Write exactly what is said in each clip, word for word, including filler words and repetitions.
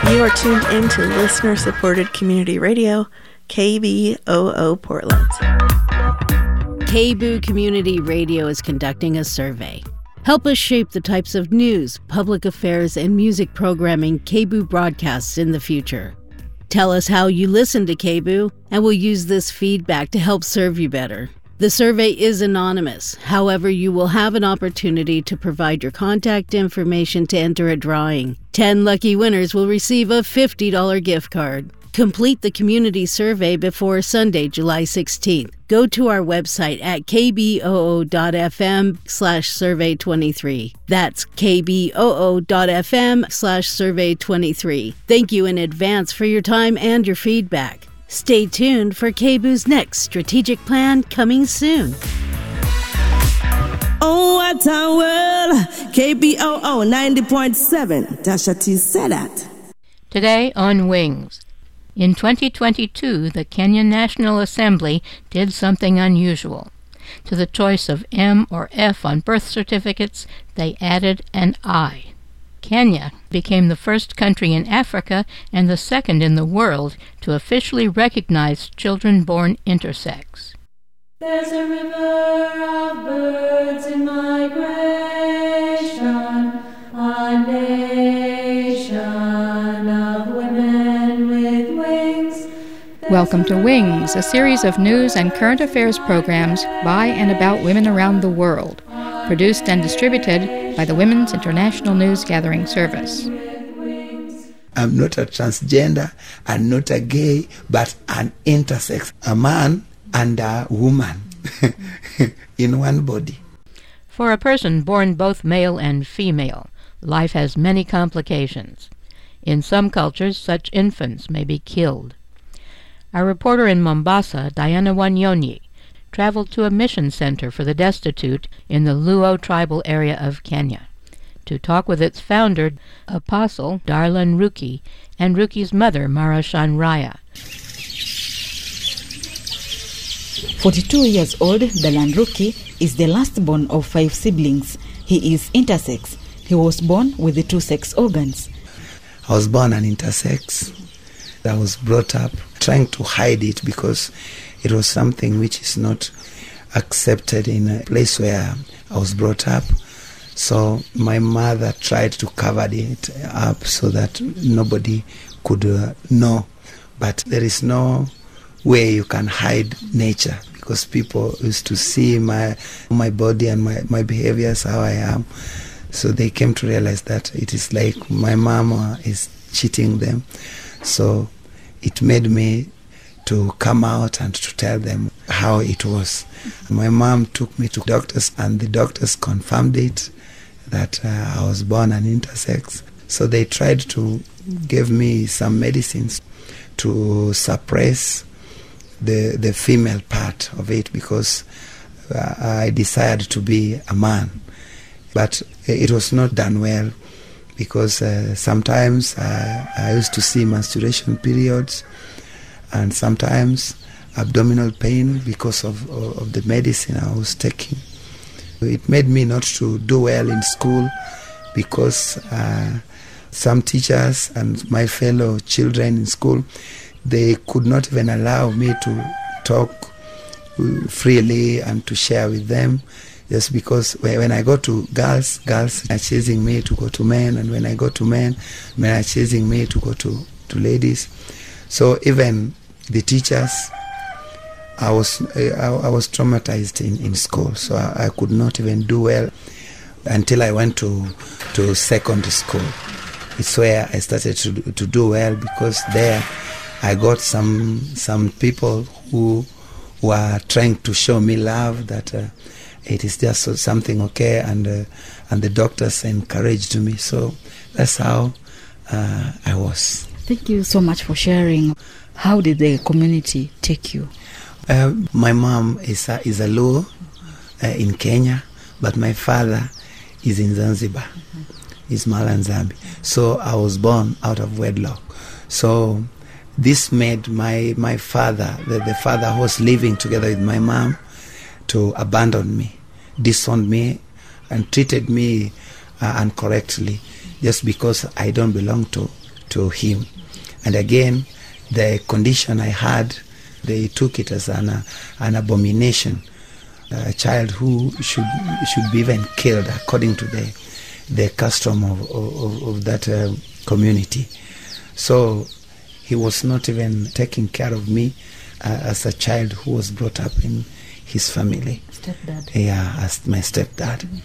You are tuned into listener-supported community radio, K B O O Portland. K B O O Community Radio is conducting a survey. Help us shape the types of news, public affairs, and music programming K B O O broadcasts in the future. Tell us how you listen to K B O O, and we'll use this feedback to help serve you better. The survey is anonymous. However, you will have an opportunity to provide your contact information to enter a drawing. Ten lucky winners will receive a fifty dollars gift card. Complete the community survey before Sunday, July sixteenth. Go to our website at kboo.fm slash survey 23. That's kboo.fm slash survey 23. Thank you in advance for your time and your feedback. Stay tuned for K B O O's next strategic plan coming soon. Oh, what a world! K B O O ninety point seven. Tasha T said that. Today on Wings. In twenty twenty-two, the Kenya National Assembly did something unusual. To the choice of M or F on birth certificates, they added an I. Kenya became the first country in Africa and the second in the world to officially recognize children born intersex. There's a river of birds in migration, a nation of women with wings. Welcome to Wings, a series of news and current affairs programs by and about women around the world, produced and distributed by the Women's International News Gathering Service. I'm not a transgender, I'm not a gay, but an intersex, a man and a woman in one body. For a person born both male and female, life has many complications. In some cultures, such infants may be killed. Our reporter in Mombasa, Diana Wanyonyi, traveled to a mission center for the destitute in the Luo tribal area of Kenya to talk with its founder, Apostle Darlan Ruki, and Ruki's mother, Marashan Raya. forty-two years old, Darlan Ruki is the last born of five siblings. He is intersex. He was born with the two sex organs. I was born an intersex. I was brought up trying to hide it because it was something which is not accepted in a place where I was brought up. So my mother tried to cover it up so that nobody could uh, know. But there is no way you can hide nature because people used to see my my body and my, my behaviors, how I am. So they came to realize that it is like my mama is cheating them. So it made me to come out and to tell them how it was. My mom took me to doctors and the doctors confirmed it, that uh, I was born an intersex. So they tried to give me some medicines to suppress the the female part of it because uh, I desired to be a man. But it was not done well because uh, sometimes uh, I used to see menstruation periods and sometimes abdominal pain because of, of, of the medicine I was taking. It made me not to do well in school because uh, some teachers and my fellow children in school, they could not even allow me to talk freely and to share with them, just because when I go to girls, girls are chasing me to go to men, and when I go to men, men are chasing me to go to, to ladies. So even the teachers, I was I, I was traumatized in, in school, so I, I could not even do well until I went to to secondary school. It's where I started to to do well because there I got some some people who were trying to show me love, that uh, it is just something okay, and uh, and the doctors encouraged me. So that's how uh, I was. Thank you so much for sharing. How did the community take you? Uh, my mom is a, is a Luo uh, in Kenya, but my father is in Zanzibar. Mm-hmm. He's Malanzambi. So I was born out of wedlock. So this made my my father, the, the father who was living together with my mom, to abandon me, disowned me, and treated me uh, incorrectly, just because I don't belong to to him. And again, the condition I had, they took it as an, uh, an abomination, a child who should should be even killed according to the the custom of, of, of that uh, community. So he was not even taking care of me uh, as a child who was brought up in his family. Stepdad. Yeah, as my stepdad. Mm-hmm.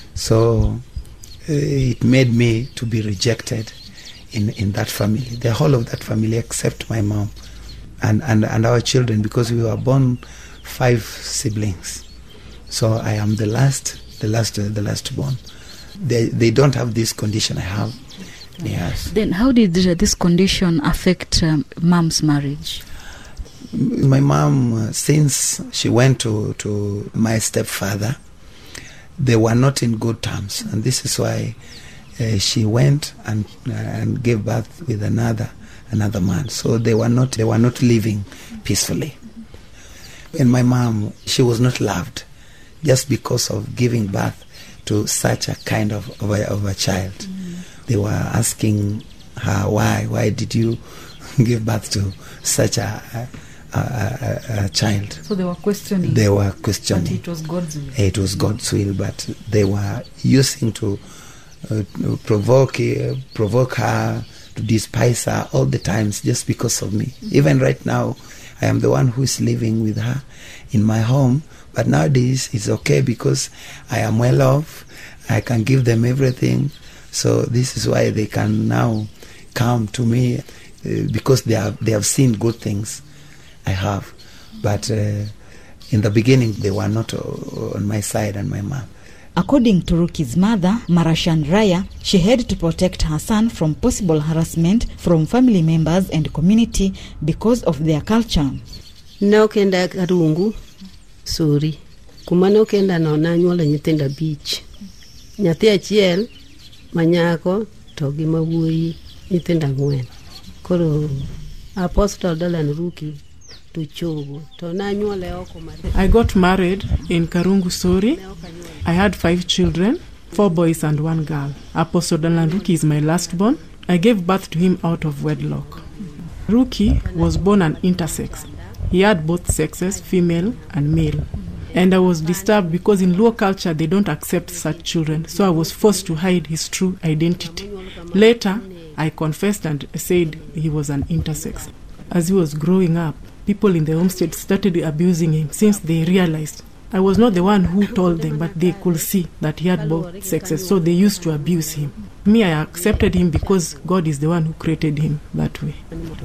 So uh, it made me to be rejected in, in that family, the whole of that family except my mom and, and, and our children, because we were born five siblings. So I am the last, the last, uh, the last born. They they don't have this condition I have. Yes. Then how did uh, this condition affect um, mom's marriage? My mom, uh, since she went to, to my stepfather, they were not in good terms, and this is why uh, she went and uh, and gave birth with another another man. So they were not they were not living peacefully. And my mom, she was not loved, just because of giving birth to such a kind of of a, of a child. Mm. They were asking her, why why did you give birth to such a a, a, a child? So they were questioning. They were questioning. But it was God's will. It was God's will, but they were using to, uh, to provoke uh, provoke her, to despise her all the times, just because of me. Mm-hmm. Even right now, I am the one who is living with her in my home. But nowadays it's okay because I am well off. I can give them everything. So this is why they can now come to me, uh, because they have they have seen good things I have. But uh, in the beginning they were not uh, on my side and my mom. According to Ruki's mother, Marashan Raya, she had to protect her son from possible harassment from family members and community because of their culture. No kenda karungu suri kuma no kenda no nanyuola nyithinda beach nyathi achiel manyako to gi mawuoyi nyithinda ngwen koro Apostle Dalan Ruki to chogo to nanyuole oko mari. I got married in Karungu Sori. I had five children, four boys and one girl. Apostle Dalan Ruki is my last born. I gave birth to him out of wedlock. Ruki was born an intersex. He had both sexes, female and male. And I was disturbed because in Luo culture they don't accept such children. So I was forced to hide his true identity. Later, I confessed and said he was an intersex. As he was growing up, people in the homestead started abusing him since they realized. I was not the one who told them, but they could see that he had both sexes, so they used to abuse him. Me, I accepted him because God is the one who created him that way.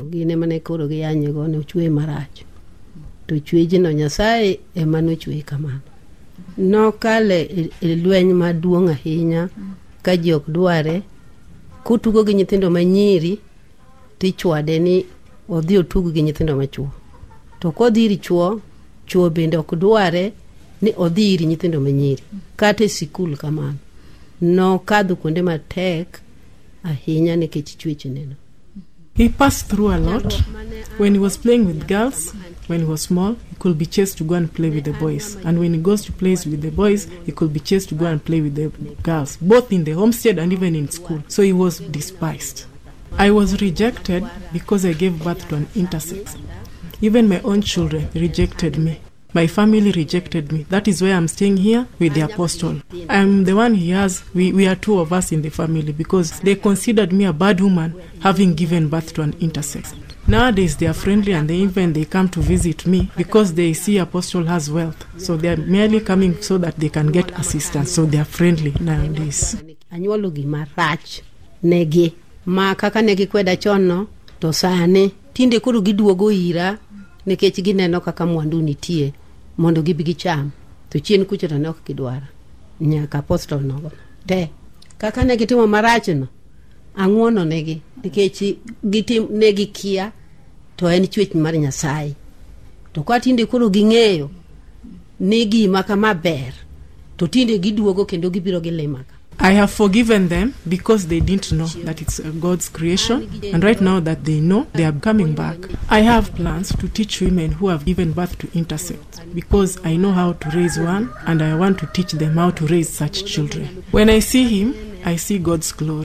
To chweji no Nyasaye ema no chwe kamano. No kale lweny maduong' ahinya ka ji ok dware kutugo gi nyithindo manyiri tichwade ni odhi otug gi nyithindo machuo. To kodhi iri chuo, chuo bende ok dware ni odhi iri nyithindo manyiri. Kata e sikul kamano. No kadho kuonde matek ahinya nikech chweche neno. He passed through a lot. When he was playing with girls, when he was small, he could be chased to go and play with the boys. And when he goes to play with the boys, he could be chased to go and play with the girls, both in the homestead and even in school. So he was despised. I was rejected because I gave birth to an intersex. Even my own children rejected me. My family rejected me. That is why I'm staying here with the apostle. I'm the one he has. We, we are two of us in the family because they considered me a bad woman having given birth to an intersex. Nowadays they are friendly and they even they come to visit me because they see apostle has wealth. So they are merely coming so that they can get assistance. So they are friendly nowadays. Anyuolo gima rach negi ma kaka negi kweda chonno to sane tinde koro giduogo ira nikech gineno kaka mwandu nitie mondo gibi gicham to chien kucho to nok gidwara nyaka apostle nogo te kaka ne gitimo marach no ang'wono negi nikech gitim negi kia to en chwech mar Nyasaye to kwa tinde koro ging'eyo ni gima kama ber to tinde giduogo kendo gibiro gilimaka. I have forgiven them because they didn't know that it's God's creation, and right now that they know, they are coming back. I have plans to teach women who have given birth to intersex because I know how to raise one and I want to teach them how to raise such children. When I see him, I see God's glory.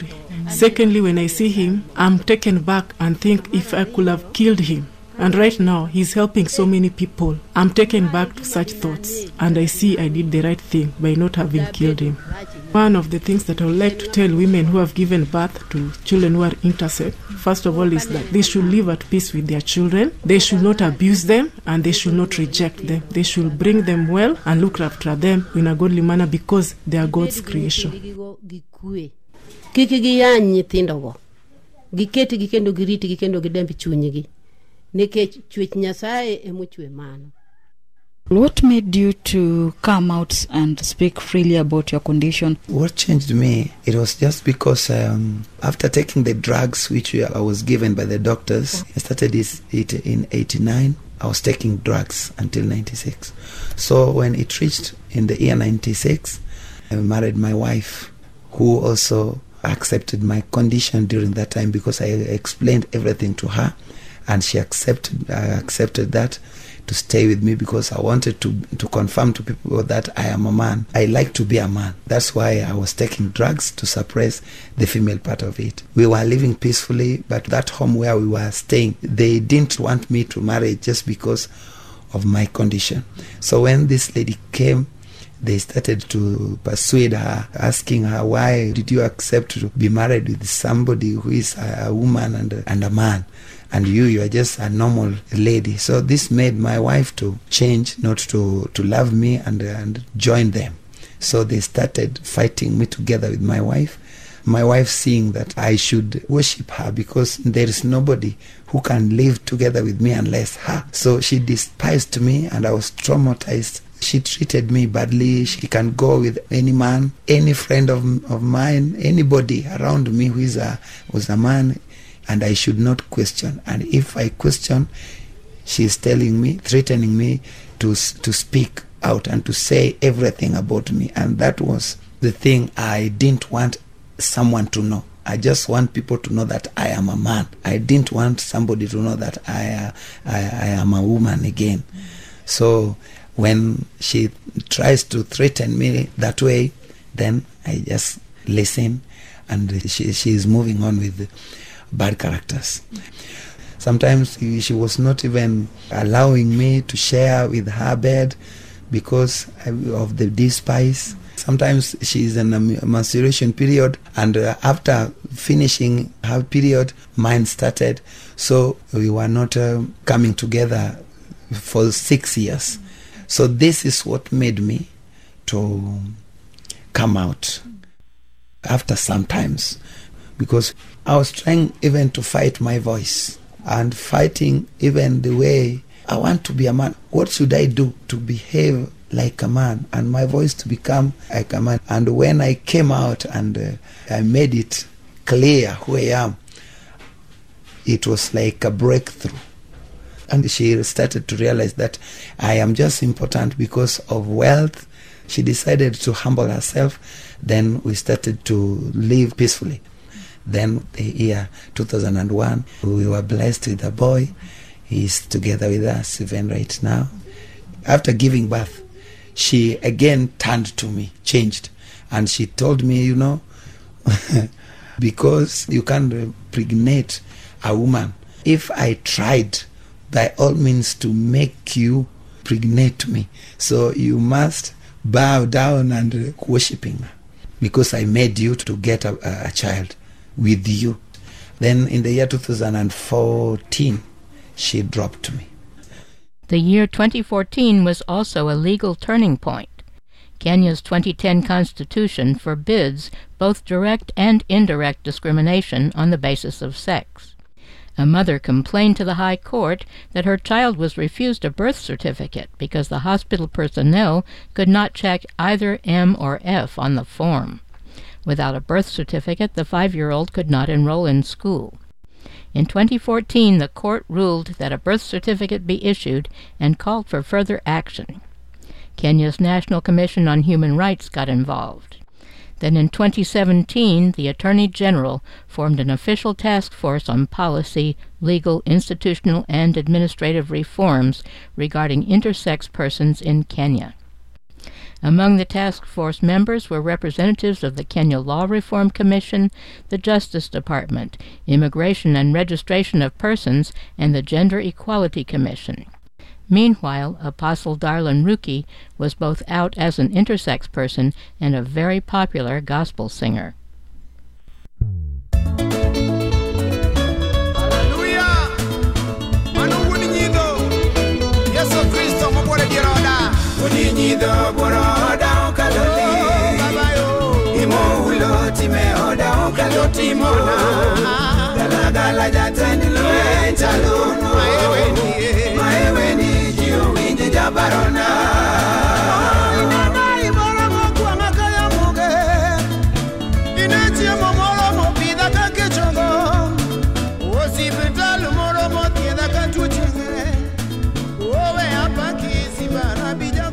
Secondly, when I see him, I'm taken back and think if I could have killed him. And right now, he's helping so many people. I'm taken back to such thoughts, and I see I did the right thing by not having killed him. One of the things that I would like to tell women who have given birth to children who are intersex, first of all, is that they should live at peace with their children. They should not abuse them, and they should not reject them. They should bring them well and look after them in a godly manner because they are God's creation. What made you to come out and speak freely about your condition? What changed me, it was just because um, after taking the drugs which I was given by the doctors, I started it in eighty-nine. I was taking drugs until ninety-six. So when it reached in the year ninety-six, I married my wife, who also accepted my condition during that time because I explained everything to her. And she accepted uh, accepted that to stay with me because I wanted to to confirm to people that I am a man. I like to be a man. That's why I was taking drugs to suppress the female part of it. We were living peacefully, but that home where we were staying, they didn't want me to marry just because of my condition. So when this lady came, they started to persuade her, asking her, why did you accept to be married with somebody who is a, a woman and a, and a man? And you, you are just a normal lady. So this made my wife to change, not to, to love me and, and join them. So they started fighting me together with my wife. My wife seeing that I should worship her because there is nobody who can live together with me unless her. So she despised me and I was traumatized. She treated me badly. She can go with any man, any friend of, of mine, anybody around me who is a, was a man, and I should not question. And if I question, she is telling me, threatening me to to speak out and to say everything about me. And that was the thing I didn't want someone to know. I just want people to know that I am a man. I didn't want somebody to know that I, uh, I, I am a woman again. So when she tries to threaten me that way, then I just listen, and she she is moving on with bad characters. Sometimes she was not even allowing me to share with her bed because of the despise. Sometimes she is in a menstruation period, and uh, after finishing her period, mine started. So we were not uh, coming together for six years. So this is what made me to come out after some times, because I was trying even to fight my voice and fighting even the way I want to be a man. What should I do to behave like a man and my voice to become like a man? And when I came out and uh, I made it clear who I am, it was like a breakthrough. And she started to realize that I am just important because of wealth. She decided to humble herself. Then we started to live peacefully. Then the year two thousand one, we were blessed with a boy. He's together with us even right now. After giving birth, she again turned to me, changed. And she told me, you know, because you can't impregnate a woman. If I tried by all means to make you impregnate me, so you must bow down and worshiping her, because I made you to get a, a child with you. Then in the year two thousand fourteen, she dropped me. The year twenty fourteen was also a legal turning point. Kenya's twenty ten Constitution forbids both direct and indirect discrimination on the basis of sex. A mother complained to the High Court that her child was refused a birth certificate because the hospital personnel could not check either M or F on the form. Without a birth certificate, the five-year-old could not enroll in school. In twenty fourteen, the court ruled that a birth certificate be issued and called for further action. Kenya's National Commission on Human Rights got involved. Then in twenty seventeen, the Attorney General formed an official task force on policy, legal, institutional, and administrative reforms regarding intersex persons in Kenya. Among the task force members were representatives of the Kenya Law Reform Commission, the Justice Department, Immigration and Registration of Persons, and the Gender Equality Commission. Meanwhile, Apostle Darlin Ruki was both out as an intersex person and a very popular gospel singer. Unido boroda ukaloti Imo uloti meoda ukaloti mona Gala gala jatani lue chalunu Maeweni Maeweni jiu winji jabarona Inana ibora mokua makaya muge Inechi momoro mopida kakechongo Osi petalu moro motieda katuchenge Owe hapa kizibara bija.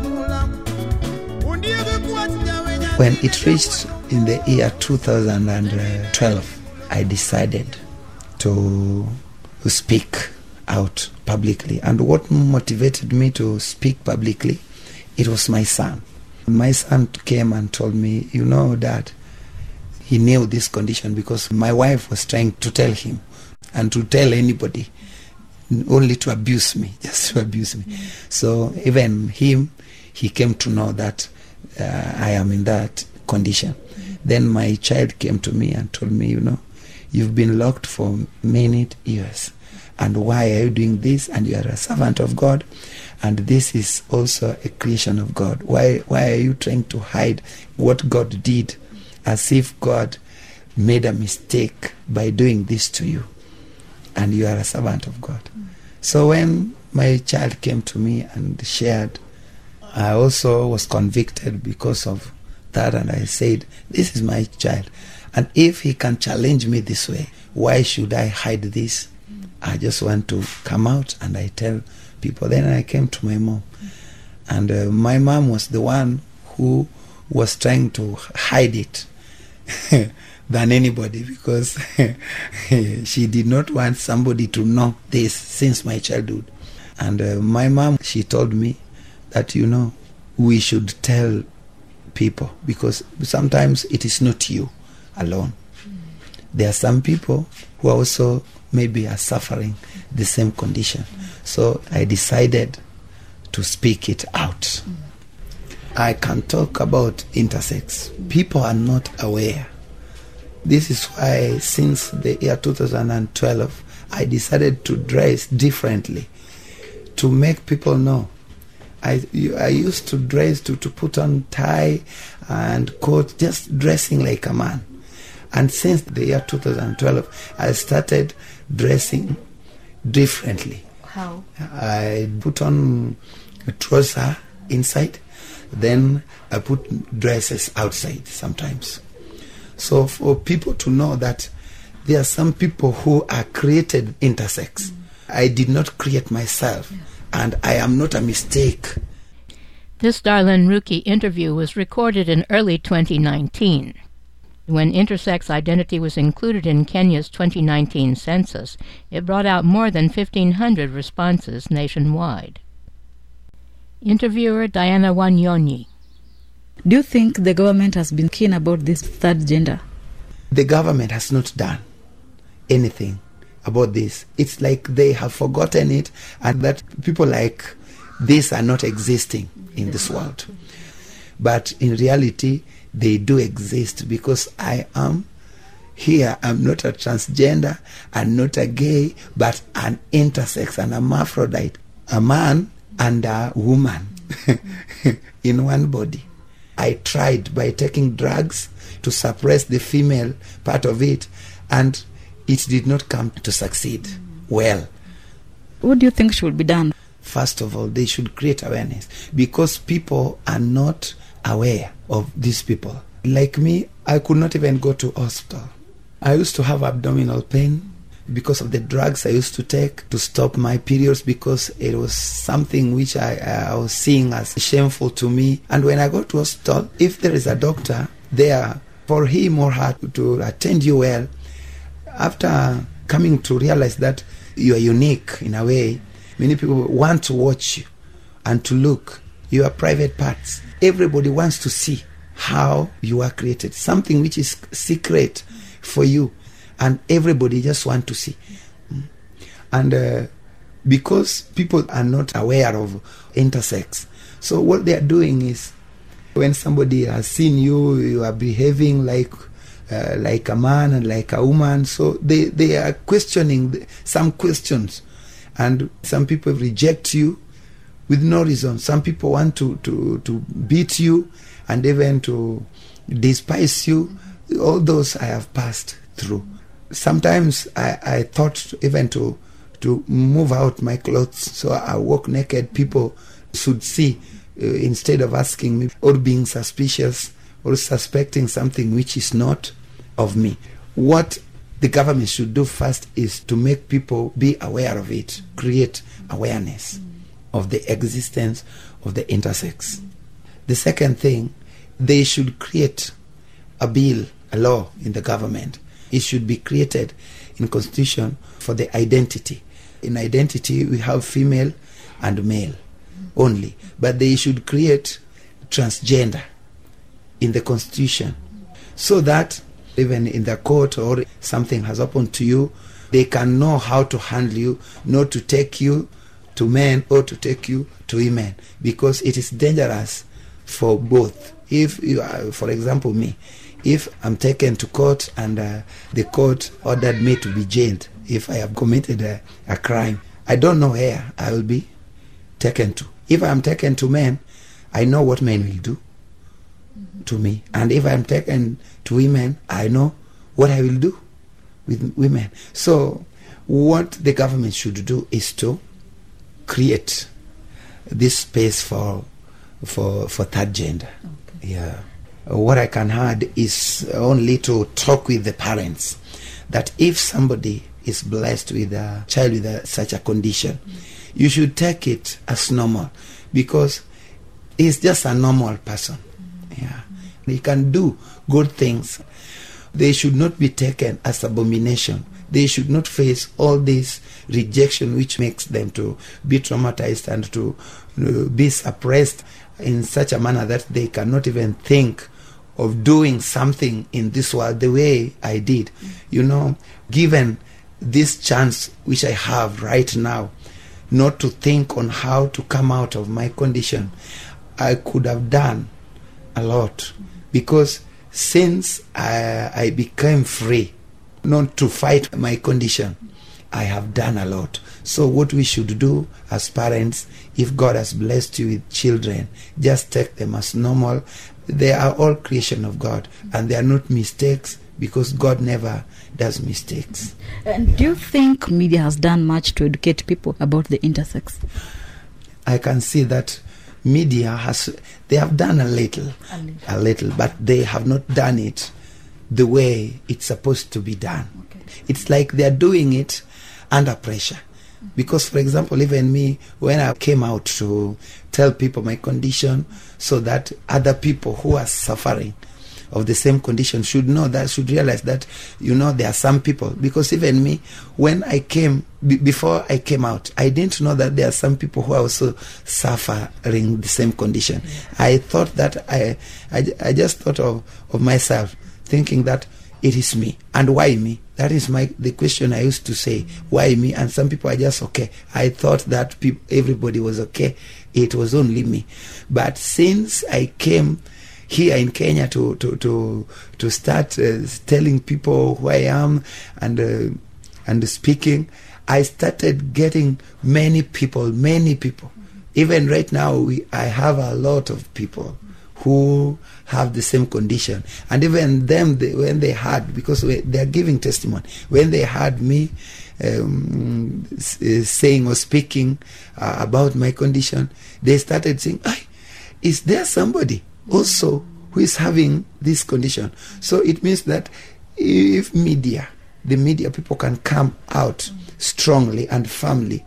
When it reached in the year two thousand twelve, I decided to speak out publicly. And what motivated me to speak publicly, it was my son. My son came and told me, you know, Dad, he knew this condition because my wife was trying to tell him and to tell anybody, only to abuse me, just to abuse me. So even him, he came to know that uh, I am in that condition. Then my child came to me and told me, you know, you've been locked for many years. And why are you doing this? And you are a servant of God. And this is also a creation of God. Why, why are you trying to hide what God did as if God made a mistake by doing this to you? And you are a servant of God. Mm. So when my child came to me and shared, I also was convicted because of that, and I said, this is my child. And if he can challenge me this way, why should I hide this? Mm. I just want to come out and I tell people. Then I came to my mom. Mm. And uh, my mom was the one who was trying to hide it than anybody, because she did not want somebody to know this since my childhood. And uh, my mom, she told me that, you know, we should tell people, because sometimes it is not you alone. Mm. There are some people who also maybe are suffering the same condition. Mm. So I decided to speak it out. Mm. I can talk about intersex. Mm. People are not aware. This is why since the year two thousand twelve, I decided to dress differently to make people know. I, I used to dress, to, to put on tie and coat, just dressing like a man. And since the year two thousand twelve, I started dressing differently. How? I put on a trouser inside, then I put dresses outside sometimes. So for people to know that there are some people who are created intersex. Mm. I did not create myself, yeah. And I am not a mistake. This Darlin Ruki interview was recorded in early twenty nineteen. When intersex identity was included in Kenya's twenty nineteen census, it brought out more than fifteen hundred responses nationwide. Interviewer Diana Wanyonyi. Do you think the government has been keen about this third gender? The government has not done anything about this. It's like they have forgotten it, and that people like this are not existing in this world. But in reality, they do exist, because I am here. I'm not a transgender, I'm not a gay, but an intersex, an hermaphrodite, a man and a woman in one body. I tried by taking drugs to suppress the female part of it, and it did not come to succeed well. What do you think should be done? First of all, they should create awareness, because people are not aware of these people. Like me, I could not even go to hospital. I used to have abdominal pain because of the drugs I used to take to stop my periods, because it was something which I, I was seeing as shameful to me. And when I go to hospital, if there is a doctor there for him or her to attend you well, after coming to realize that you are unique in a way, many people want to watch you and to look your private parts. Everybody wants to see how you are created, something which is secret for you, and everybody just want to see. And uh, because people are not aware of intersex, so what they are doing is, when somebody has seen you, you are behaving like uh, like a man and like a woman, so they, they are questioning the, some questions, and some people reject you with no reason. Some people want to, to, to beat you and even to despise you. All those I have passed through. Sometimes I, I thought even to to move out my clothes so I walk naked. People should see, uh, instead of asking me or being suspicious or suspecting something which is not of me. What the government should do first is to make people be aware of it, create awareness of the existence of the intersex. The second thing, they should create a bill, a law in the government. It should be created in constitution for the identity. In identity, we have female and male only, but they should create transgender in the constitution, so that even in the court or something has happened to you, they can know how to handle you, not to take you to men or to take you to women, because it is dangerous for both. If you are, for example, me, if I'm taken to court and uh, the court ordered me to be jailed if I have committed a, a crime, I don't know where I will be taken to. If I'm taken to men, I know what men will do to me. And if I'm taken to women, I know what I will do with women. So what the government should do is to create this space for for for third gender. Okay. Yeah. What I can add is only to talk with the parents that if somebody is blessed with a child with a, such a condition, mm. you should take it as normal, because he's just a normal person. Mm. Yeah. Mm. He can do good things. They should not be taken as abomination. They should not face all this rejection which makes them to be traumatized and to uh, be suppressed in such a manner that they cannot even think of doing something in this world the way I did. Mm. You know, given this chance which I have right now, not to think on how to come out of my condition, I could have done a lot. Because since I, I became free, not to fight my condition, I have done a lot. So what we should do as parents, if God has blessed you with children, just take them as normal. They are all creation of God, and they are not mistakes, because God never does mistakes. And do you think media has done much to educate people about the intersex? I can see that media has, they have done a little, a little, a little, but they have not done it the way it's supposed to be done. Okay. It's like they're doing it under pressure. Mm-hmm. Because, for example, even me, when I came out to tell people my condition, so that other people who are suffering of the same condition should know that, should realize that, you know, there are some people. Because even me, when I came, b- before I came out, I didn't know that there are some people who are also suffering the same condition. Mm-hmm. I thought that, I, I, I just thought of, of myself, thinking that it is me. And why me? That is my the question I used to say. Why me? And some people are just okay. I thought that peop- everybody was okay. It was only me. But since I came here in Kenya to to to to start uh, telling people who I am and uh, and speaking, I started getting many people, many people. Even right now, we, I have a lot of people who have the same condition, and even them, they, when they heard, because they are giving testimony, when they heard me um, saying or speaking uh, about my condition, they started saying, "Ay, is there somebody also who is having this condition?" So it means that if media, the media people can come out strongly and firmly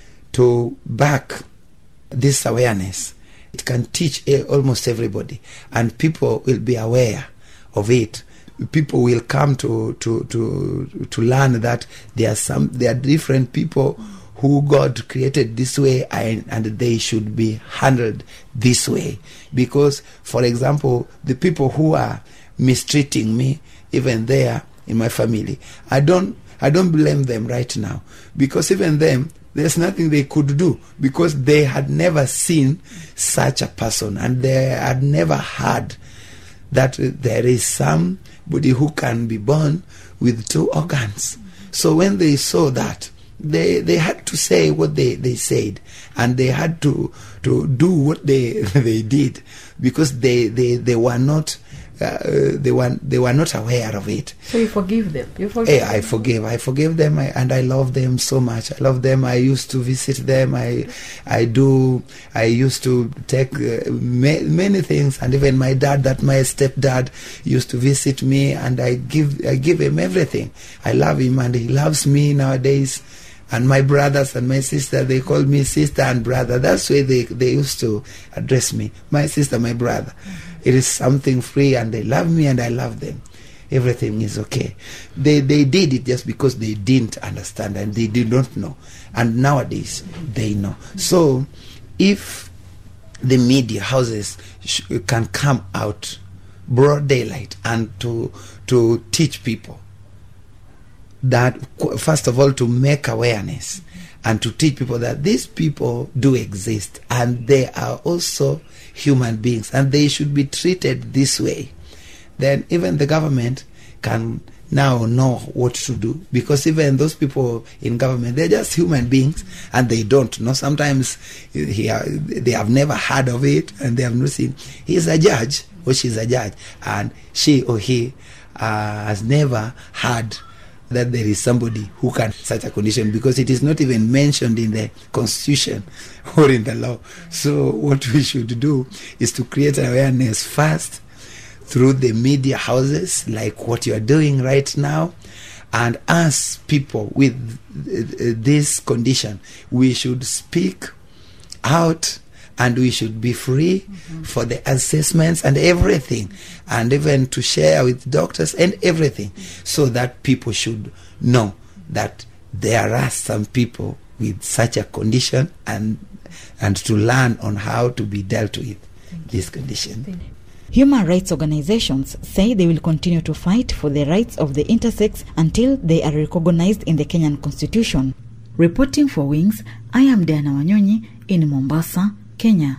to back this awareness, it can teach almost everybody, and people will be aware of it. People will come to to to to learn that there are some there are different people who God created this way, and, and they should be handled this way. Because, for example, the people who are mistreating me, even there in my family, I don't I don't blame them right now, because even them, there's nothing they could do, because they had never seen such a person, and they had never heard that there is somebody who can be born with two organs. So when they saw that, they they had to say what they, they said, and they had to to do what they they did, because they they, they were not uh, they were they were not aware of it. So you forgive them. You forgive. Hey, them. I forgive. I forgive them, I, and I love them so much. I love them. I used to visit them. I I do. I used to take uh, ma- many things, and even my dad, that my stepdad, used to visit me, and I give I give him everything. I love him, and he loves me nowadays. And my brothers and my sister, they call me sister and brother. That's the way they, they used to address me. My sister, my brother. It is something free, and they love me and I love them. Everything is okay. They they did it just because they didn't understand and they did not know. And nowadays, they know. So, if the media houses sh- can come out broad daylight and to to teach people that, first of all, to make awareness and to teach people that these people do exist and they are also human beings and they should be treated this way, then even the government can now know what to do, because even those people in government, they're just human beings and they don't know. Sometimes he, they have never heard of it and they have not seen. He's a judge or she's a judge, and she or he uh, has never heard that there is somebody who can such a condition, because it is not even mentioned in the constitution or in the law. So what we should do is to create awareness first through the media houses, like what you are doing right now, and as people with this condition, we should speak out and we should be free mm-hmm. for the assessments and everything, and even to share with doctors and everything, mm-hmm. so that people should know that there are some people with such a condition, and and to learn on how to be dealt with this condition. Human rights organizations say they will continue to fight for the rights of the intersex until they are recognized in the Kenyan Constitution. Reporting for Wings, I am Diana Wanyonyi in Mombasa, Kenya.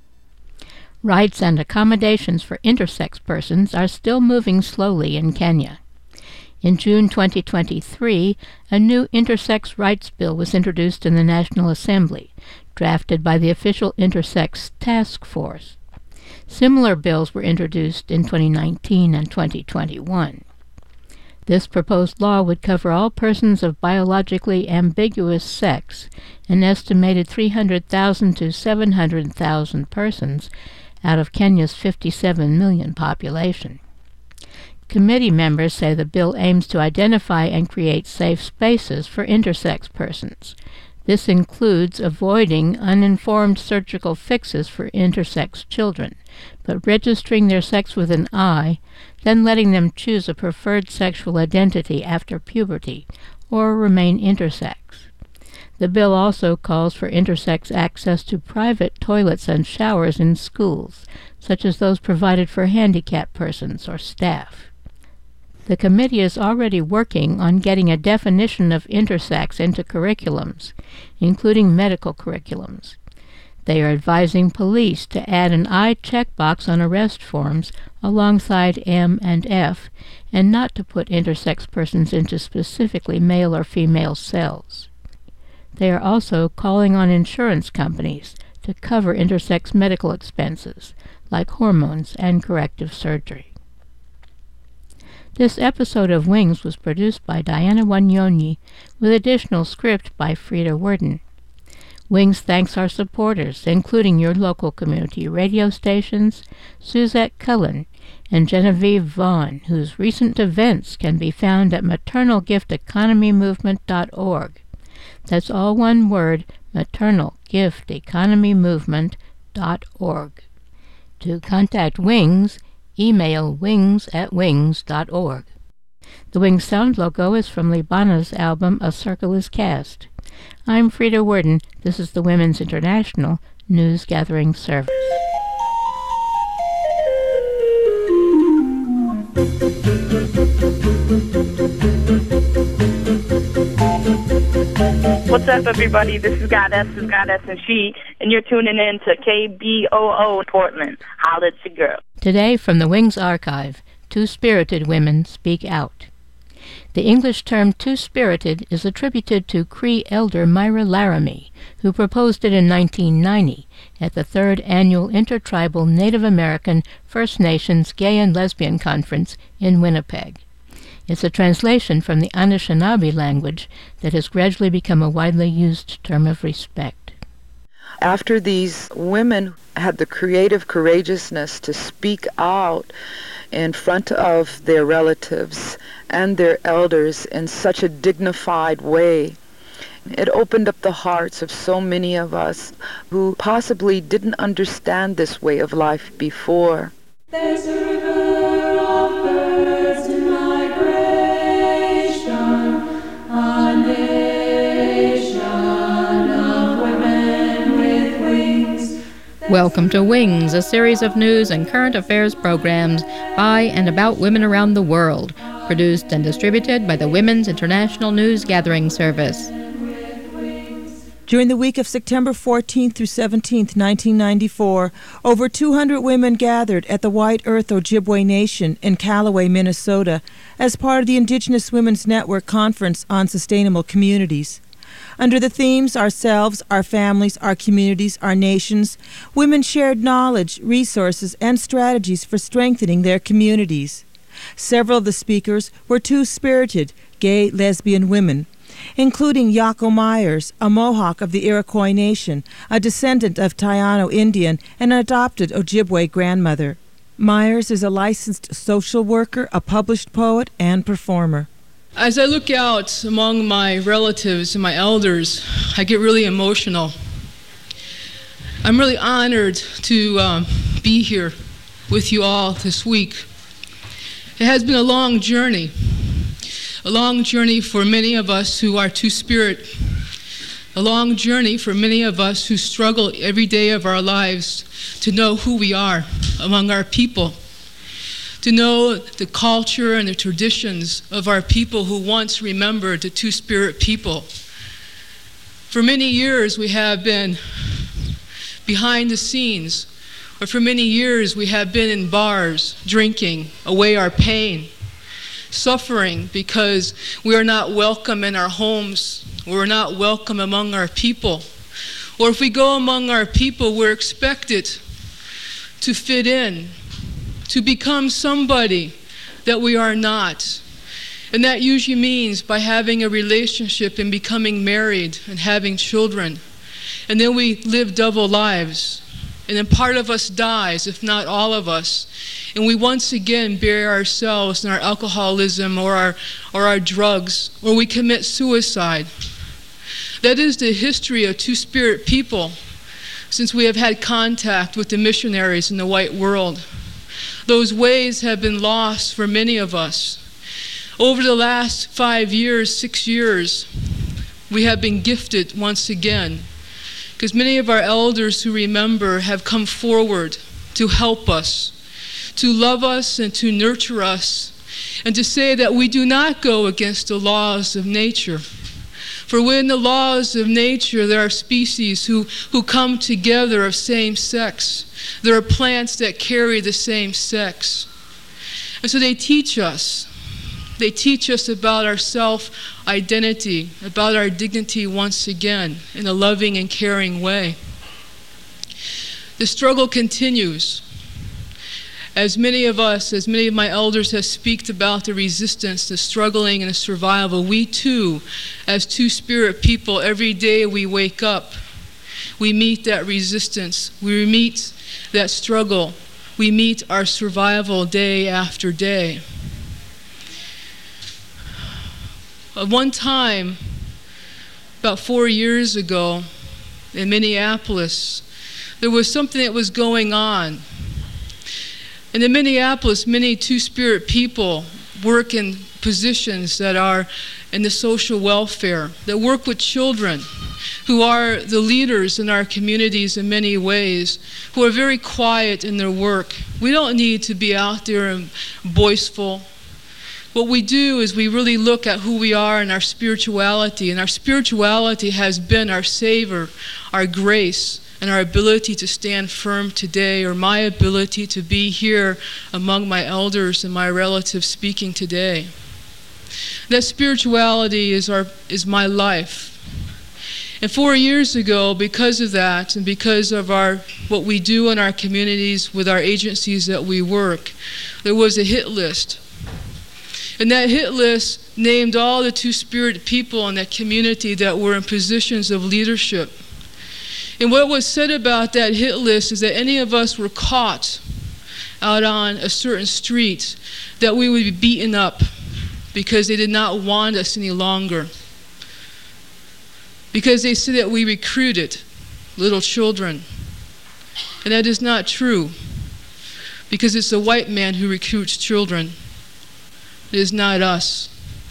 Rights and accommodations for intersex persons are still moving slowly in Kenya. In June twenty twenty-three, a new intersex rights bill was introduced in the National Assembly, drafted by the official Intersex Task Force. Similar bills were introduced in twenty nineteen and twenty twenty-one. This proposed law would cover all persons of biologically ambiguous sex, an estimated three hundred thousand to seven hundred thousand persons out of Kenya's fifty-seven million population. Committee members say the bill aims to identify and create safe spaces for intersex persons. This includes avoiding uninformed surgical fixes for intersex children, but registering their sex with an I, then letting them choose a preferred sexual identity after puberty, or remain intersex. The bill also calls for intersex access to private toilets and showers in schools, such as those provided for handicapped persons or staff. The committee is already working on getting a definition of intersex into curriculums, including medical curriculums. They are advising police to add an I checkbox on arrest forms alongside M and F, and not to put intersex persons into specifically male or female cells. They are also calling on insurance companies to cover intersex medical expenses, like hormones and corrective surgery. This episode of Wings was produced by Diana Wanyonyi, with additional script by Frida Worden. Wings thanks our supporters, including your local community radio stations, Suzette Cullen, and Genevieve Vaughn, whose recent events can be found at maternal gift economy movement dot org. That's all one word, maternal gift economy movement dot org. To contact Wings, email wings at wings dot org. The Wings sound logo is from Libana's album A Circle is Cast. I'm Frida Worden. This is the Women's International News Gathering Service. What's up, everybody? This is Goddess, this is Goddess and She, and you're tuning in to K B O O Portland. Holla at your girl. Today, from the Wings Archive, Two-Spirited Women Speak Out. The English term two-spirited is attributed to Cree elder Myra Laramie, who proposed it in nineteen ninety at the third annual Intertribal Native American First Nations Gay and Lesbian Conference in Winnipeg. It's a translation from the Anishinaabe language that has gradually become a widely used term of respect. After these women had the creative courageousness to speak out in front of their relatives and their elders in such a dignified way, it opened up the hearts of so many of us who possibly didn't understand this way of life before. There's a river of birds in migration, a nation of women with wings. Welcome to Wings, a series of news and current affairs programs by and about women around the world, produced and distributed by the Women's International News Gathering Service. During the week of September fourteenth through seventeenth, nineteen ninety-four, over two hundred women gathered at the White Earth Ojibwe Nation in Callaway, Minnesota, as part of the Indigenous Women's Network Conference on Sustainable Communities. Under the themes Ourselves, Our Families, Our Communities, Our Nations, women shared knowledge, resources, and strategies for strengthening their communities. Several of the speakers were two-spirited, gay, lesbian women, including Yako Myers, a Mohawk of the Iroquois Nation, a descendant of Taino Indian, and an adopted Ojibwe grandmother. Myers is a licensed social worker, a published poet, and performer. As I look out among my relatives and my elders, I get really emotional. I'm really honored to um, be here with you all this week. It has been a long journey. A long journey for many of us who are two-spirit. A long journey for many of us who struggle every day of our lives to know who we are among our people, to know the culture and the traditions of our people who once remembered the two-spirit people. For many years we have been behind the scenes, or for many years we have been in bars, drinking away our pain, suffering because we are not welcome in our homes, we're not welcome among our people. Or if we go among our people, we're expected to fit in, to become somebody that we are not. And that usually means by having a relationship and becoming married and having children. And then we live double lives. And then part of us dies, if not all of us. And we once again bury ourselves in our alcoholism or our, or our drugs, or we commit suicide. That is the history of two-spirit people since we have had contact with the missionaries in the white world. Those ways have been lost for many of us. Over the last five years, six years, we have been gifted once again, because many of our elders who remember have come forward to help us, to love us and to nurture us, and to say that we do not go against the laws of nature. For within the laws of nature, there are species who, who come together of same sex. There are plants that carry the same sex. And so they teach us. They teach us about our self-identity, about our dignity once again, in a loving and caring way. The struggle continues. As many of us, as many of my elders have speaked about the resistance, the struggling, and the survival, we too, as two-spirit people, every day we wake up, we meet that resistance, we meet that struggle, we meet our survival day after day. At one time, about four years ago, in Minneapolis, there was something that was going on. And in Minneapolis, many two-spirit people work in positions that are and the social welfare, that work with children, who are the leaders in our communities in many ways, who are very quiet in their work. We don't need to be out there and boastful. What we do is we really look at who we are and our spirituality, and our spirituality has been our savor, our grace, and our ability to stand firm today, or my ability to be here among my elders and my relatives speaking today. That spirituality is our is my life. And four years ago, because of that, and because of our what we do in our communities with our agencies that we work, there was a hit list. And that hit list named all the two-spirit people in that community that were in positions of leadership. And what was said about that hit list is that any of us were caught out on a certain street, that we would be beaten up because they did not want us any longer. Because they said that we recruited little children. And that is not true, because it's a white man who recruits children. It is not us.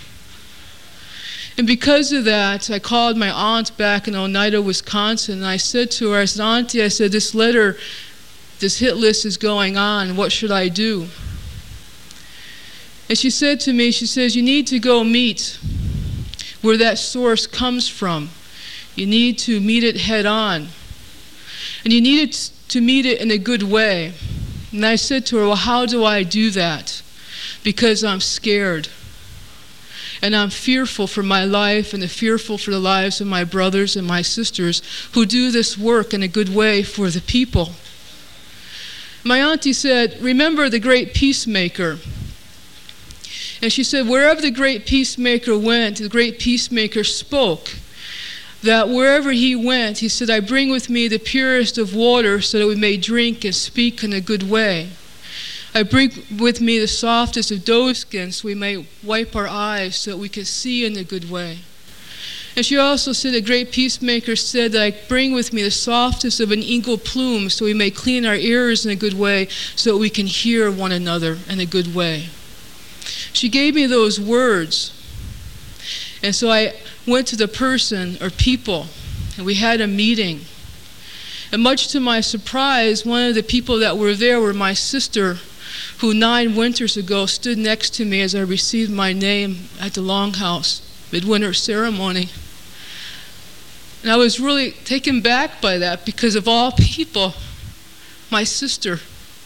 And because of that, I called my aunt back in Oneida, Wisconsin, and I said to her, I said, Auntie, I said, this letter, this hit list is going on. What should I do? And she said to me, she says, you need to go meet where that source comes from. You need to meet it head on. And you need to meet it in a good way. And I said to her, well, how do I do that? Because I'm scared. And I'm fearful for my life, and fearful for the lives of my brothers and my sisters who do this work in a good way for the people. My auntie said, remember the great peacemaker. And she said, wherever the great peacemaker went, the great peacemaker spoke. That wherever he went, he said, I bring with me the purest of water so that we may drink and speak in a good way. I bring with me the softest of doeskins so we may wipe our eyes so that we can see in a good way. And she also said, a great peacemaker said that I bring with me the softest of an eagle plume so we may clean our ears in a good way so that we can hear one another in a good way. She gave me those words. And so I went to the person or people, and we had a meeting. And much to my surprise, one of the people that were there were my sister, who nine winters ago stood next to me as I received my name at the Longhouse midwinter ceremony. And I was really taken back by that, because of all people, my sister.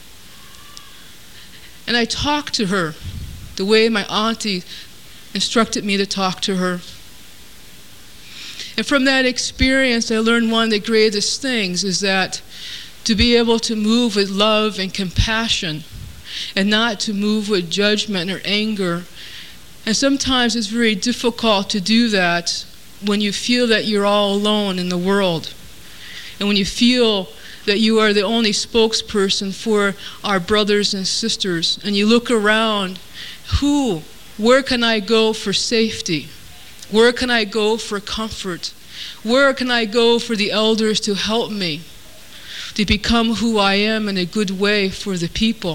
And I talked to her the way my auntie instructed me to talk to her. And from that experience, I learned one of the greatest things is that to be able to move with love and compassion, and not to move with judgment or anger. And sometimes it's very difficult to do that when you feel that you're all alone in the world, and when you feel that you are the only spokesperson for our brothers and sisters, and you look around, who, where can I go for safety? Where can I go for comfort? Where can I go for the elders to help me to become who I am in a good way for the people?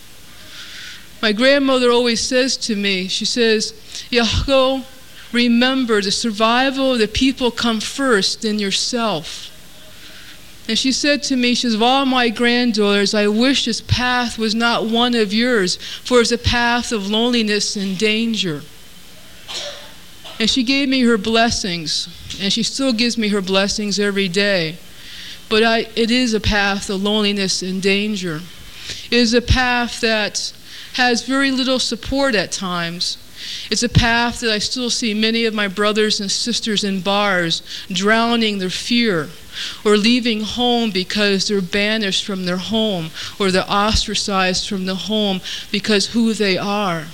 My grandmother always says to me, she says, Yago, remember the survival of the people come first in yourself. And she said to me, she says, of all my granddaughters, I wish this path was not one of yours, for it's a path of loneliness and danger. And she gave me her blessings, and she still gives me her blessings every day. But I, it is a path of loneliness and danger. It is a path that has very little support at times. It's a path that I still see many of my brothers and sisters in bars drowning their fear, or leaving home because they're banished from their home, or they're ostracized from the home because who they are.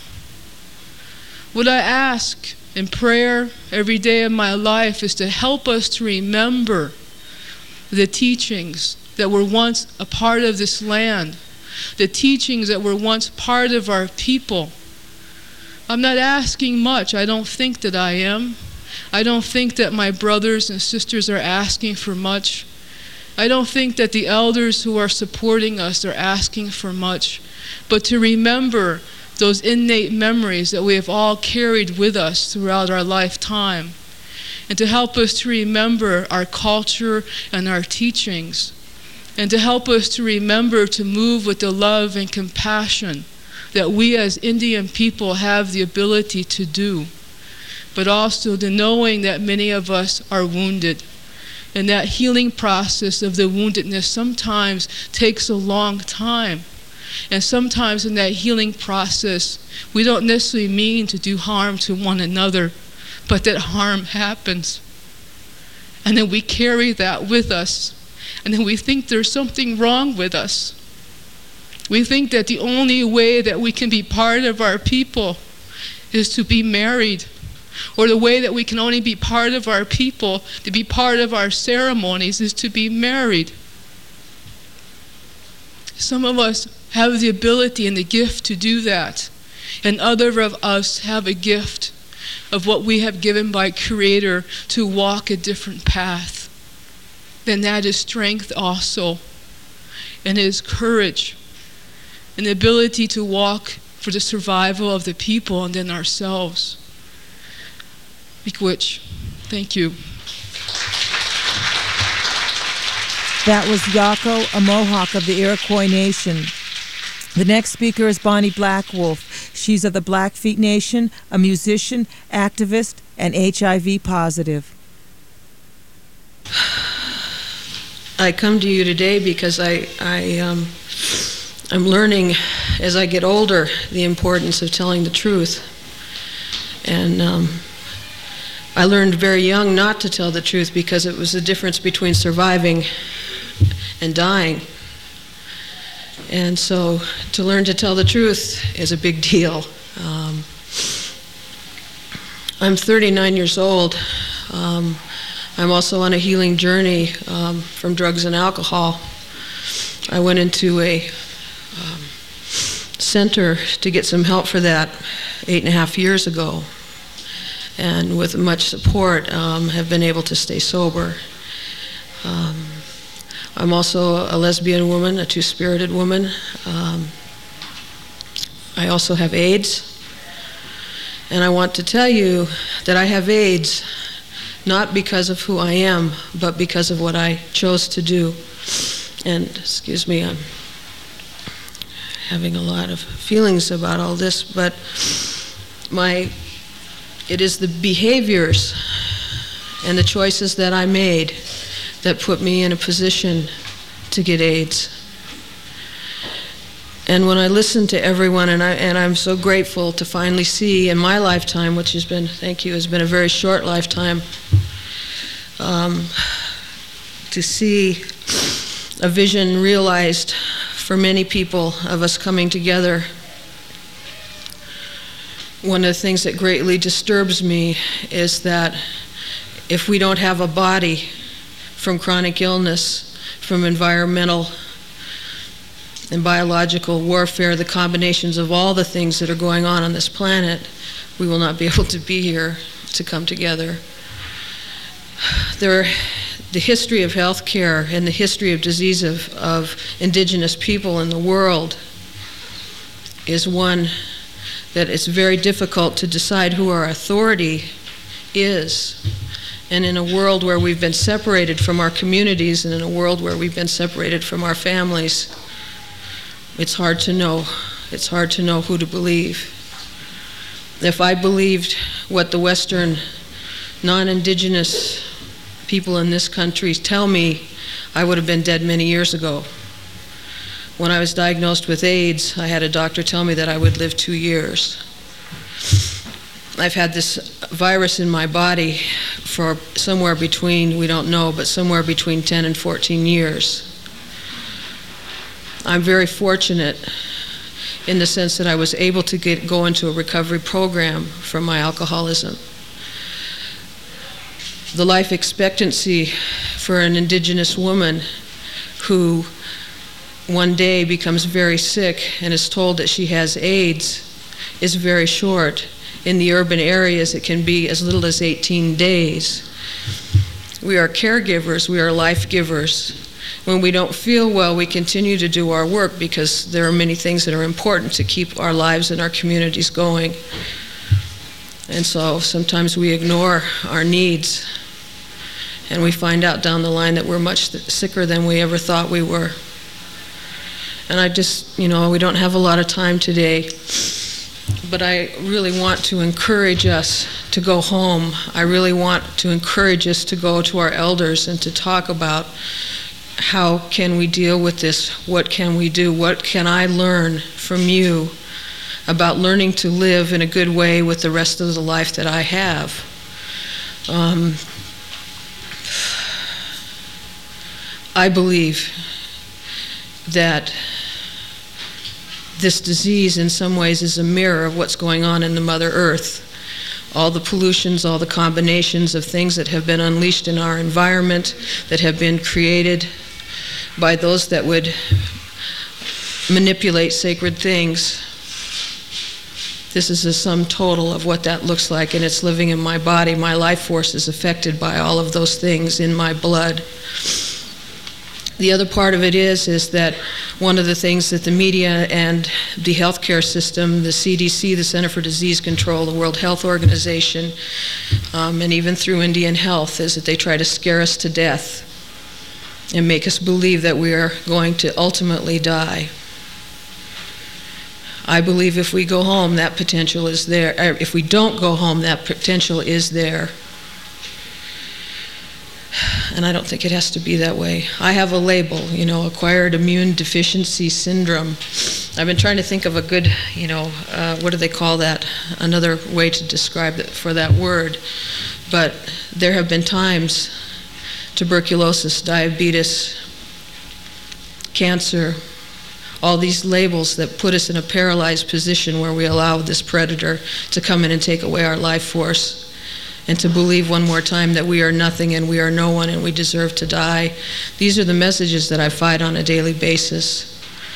What I ask in prayer every day of my life is to help us to remember the teachings that were once a part of this land, the teachings that were once part of our people. I'm not asking much. I don't think that I am. I don't think that my brothers and sisters are asking for much. I don't think that the elders who are supporting us are asking for much. But to remember those innate memories that we have all carried with us throughout our lifetime, and to help us to remember our culture and our teachings, and to help us to remember to move with the love and compassion that we as Indian people have the ability to do, but also the knowing that many of us are wounded. And that healing process of the woundedness sometimes takes a long time. And sometimes in that healing process, we don't necessarily mean to do harm to one another, but that harm happens. And then we carry that with us. And then we think there's something wrong with us. We think that the only way that we can be part of our people is to be married, or the way that we can only be part of our people, to be part of our ceremonies, is to be married. Some of us have the ability and the gift to do that, and other of us have a gift of what we have given by Creator to walk a different path. Then that is strength also, and it is courage, and the ability to walk for the survival of the people and then ourselves. Miigwech, thank you. That was Yako, a Mohawk of the Iroquois Nation. The next speaker is Bonnie Blackwolf. She's of the Blackfeet Nation, a musician, activist, and H I V positive. I come to you today because I, I, um, I'm learning as I get older the importance of telling the truth. And um, I learned very young not to tell the truth because it was the difference between surviving and dying. And so to learn to tell the truth is a big deal. Um, I'm thirty-nine years old. Um, I'm also on a healing journey um, from drugs and alcohol. I went into a um, center to get some help for that eight and a half years ago. And with much support, um, have been able to stay sober. Um, I'm also a lesbian woman, a two-spirited woman. Um, I also have AIDS. And I want to tell you that I have AIDS not because of who I am, but because of what I chose to do. And, excuse me, I'm having a lot of feelings about all this, but my It is the behaviors and the choices that I made that put me in a position to get AIDS. And when I listen to everyone, and, I, and I'm so grateful to finally see in my lifetime, which has been, thank you, has been a very short lifetime, um, to see a vision realized for many people of us coming together. One of the things that greatly disturbs me is that if we don't have a body from chronic illness, from environmental and biological warfare, the combinations of all the things that are going on on this planet, we will not be able to be here to come together. There, the history of healthcare and the history of disease of, of indigenous people in the world is one that it's very difficult to decide who our authority is. And in a world where we've been separated from our communities, and in a world where we've been separated from our families, it's hard to know. It's hard to know who to believe. If I believed what the Western non-indigenous people in this country tell me, I would have been dead many years ago. When I was diagnosed with AIDS, I had a doctor tell me that I would live two years. I've had this virus in my body for somewhere between, we don't know, but somewhere between ten and fourteen years. I'm very fortunate in the sense that I was able to get, go into a recovery program from my alcoholism. The life expectancy for an indigenous woman who one day becomes very sick and is told that she has AIDS is very short. In the urban areas, it can be as little as eighteen days. We are caregivers, we are life givers, When we don't feel well, we continue to do our work because there are many things that are important to keep our lives and our communities going. And so sometimes we ignore our needs, and we find out down the line that we're much sicker than we ever thought we were. And I just, you know, we don't have a lot of time today, but I really want to encourage us to go home. I really want to encourage us to go to our elders and to talk about how can we deal with this? What can we do? What can I learn from you about learning to live in a good way with the rest of the life that I have? Um, I believe that this disease in some ways is a mirror of what's going on in the Mother Earth. All the pollutions, all the combinations of things that have been unleashed in our environment, that have been created by those that would manipulate sacred things. This is a sum total of what that looks like, and it's living in my body. My life force is affected by all of those things in my blood. The other part of it is, is that one of the things that the media and the healthcare system, the C D C, the Center for Disease Control, the World Health Organization, um, and even through Indian Health, is that they try to scare us to death and make us believe that we are going to ultimately die. I believe if we go home, that potential is there. If we don't go home, that potential is there. And I don't think it has to be that way. I have a label, you know, acquired immune deficiency syndrome. I've been trying to think of a good, you know, uh, what do they call that? Another way to describe it for that word. But there have been times, tuberculosis, diabetes, cancer, all these labels that put us in a paralyzed position where we allow this predator to come in and take away our life force, and to believe one more time that we are nothing and we are no one and we deserve to die. These are the messages that I fight on a daily basis.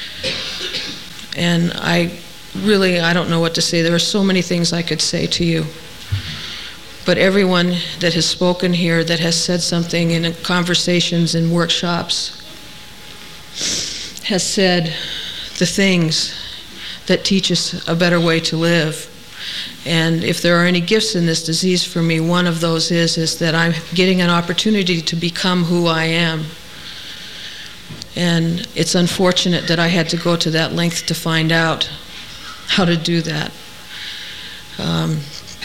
And I really, I don't know what to say. There are so many things I could say to you. But everyone that has spoken here, that has said something in conversations and workshops, has said the things that teach us a better way to live. And if there are any gifts in this disease for me, one of those is, is that I'm getting an opportunity to become who I am. And it's unfortunate that I had to go to that length to find out how to do that. Um,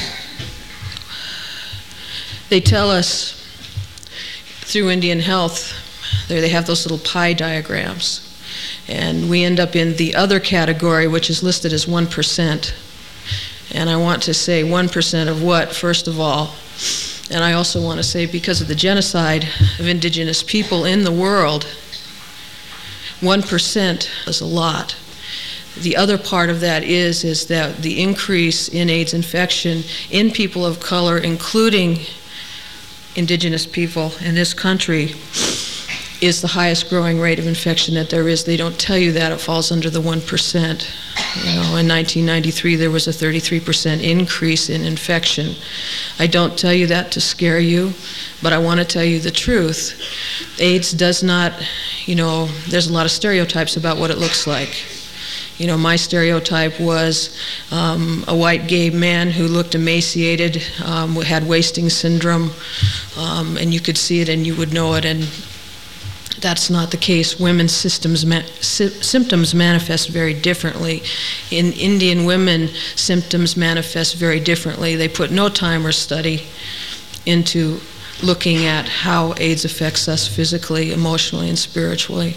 they tell us through Indian Health, there they have those little pie diagrams. And we end up in the other category, which is listed as one percent. And I want to say one percent of what, first of all? And I also want to say, because of the genocide of indigenous people in the world, one percent is a lot. The other part of that is, is that the increase in AIDS infection in people of color, including indigenous people in this country, is the highest growing rate of infection that there is. They don't tell you that. It falls under the one percent. You know, in nineteen ninety-three, there was a thirty-three percent increase in infection. I don't tell you that to scare you, but I want to tell you the truth. AIDS does not, you know, there's a lot of stereotypes about what it looks like. You know, my stereotype was um, a white gay man who looked emaciated, um, had wasting syndrome, um, and you could see it and you would know it, and that's not the case. Women's systems ma- sy- symptoms manifest very differently. In Indian women, symptoms manifest very differently. They put no time or study into looking at how AIDS affects us physically, emotionally, and spiritually.